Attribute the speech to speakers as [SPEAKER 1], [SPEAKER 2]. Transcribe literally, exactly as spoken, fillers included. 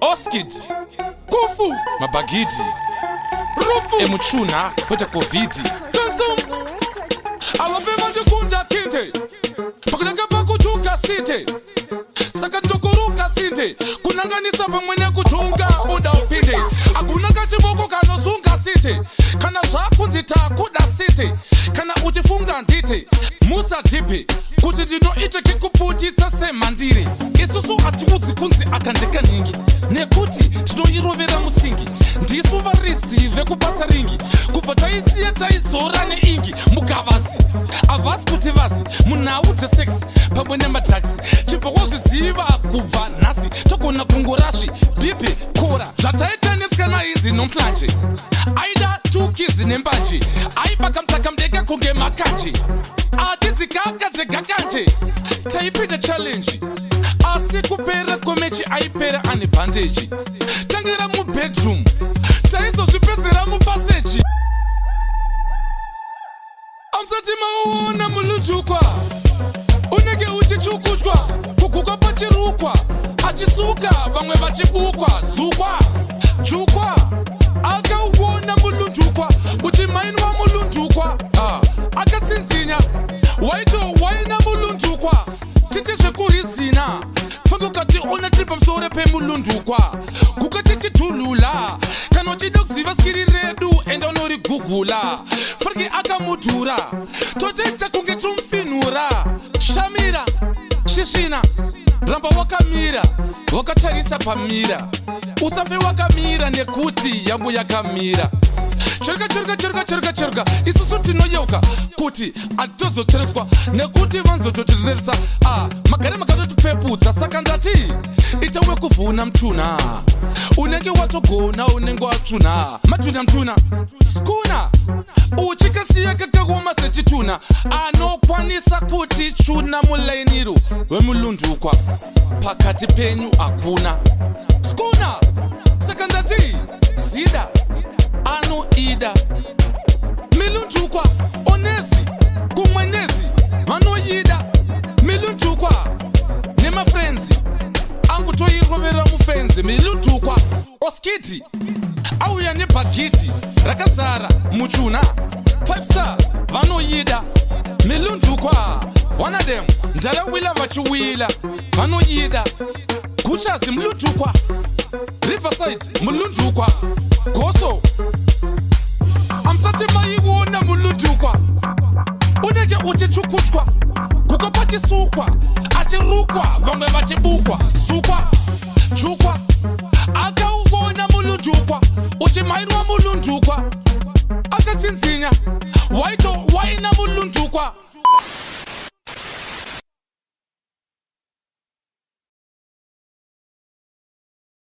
[SPEAKER 1] Oskid, Kufu, Mabagidi, Rufu, Emuchuna, Peta Kovidi, Johnson, Alabama de Kunda Kinte, Pakanakapaku Tuka City, Sakatokuruka City, Kunanganisa Pamene Kutunga, Uda Pinde, Akunakachiboko Kanozunga City, Kana Zakunzita Kuda City, Kana Utifunga Ndite, Musa Tipi, Kutidino ite kikuputitsa semandiri. Isusu atiudzi kunzi akandeka ningi. Nekuti tinoirovera musingi. Ndisu varidzi vekupasa ringi. Kubva taisiya taizora neingi. Mukavazi avasi kuti vazi munhau dzesex pamwe nemadrugs. Chibva wozviziva kubva nhasi togona kungorazvi bipi kora zvataita netsikana idzi nomhlanje. Aida tukizi nembanje aipakamutaka mudeka kunge makanje. Atidzi kaka dzegakanje taipita challenge asi kupera kwemechi aipera ane bandeji. Tangira mubedroom taizozvipedzera mupaseji. Amsati mauona mulujukwa unenge uchichukushwa kuguka pachirukwa achisuka vamwe vachibukwa zukwa jukwa akauona mulundukwa uchimainwa mulundukwa ah. Akatsinzinya waito waina mulundukwa titi zvekurizina fange ukati ona tiri pamusoro pemulundukwa kukati chidhulula kana uchida kuziva skiri redu enda unorigugula fariki akamudhura totoita kunge tumfinhura shamira shishina ramba wakamira wakatarisa pamira usafe wakamira nekuti yangu yakamira. Cherka cherka cherka cherka cherka isusu tinoyeuka kuti atitozotereswa nekuti vanzototireresa ah magare makatotipepudza saka ndati itawe kuvhuna mtuna unenge watogona unenge watsvuna matuna mtuna skuna uchikasiya kakawoma sechituna anokwanisa kuti tsvuna mulainiro wemulundukwa pakati penyu hakuna skuna saka ndati zida anoida milundukwa onezi kumwenezi vanoida milundukwa nemafrenzi angutoirovera mufenzi milundukwa oskiti auya nebhagiti rakazara muchuna five star vanoida milundukwa one of them ndarawila vachiwila vanoida kuchazi mulundukwa Riverside mulundukwa Goso amsati maiwona mulundukwa unenge uchichukushwa kuko pachisukwa achirukwa vamwe vachibukwa sukwa chukwa akauona mulundukwa uchimainwa mulundukwa akatsinzinya waito waina mulundukwa.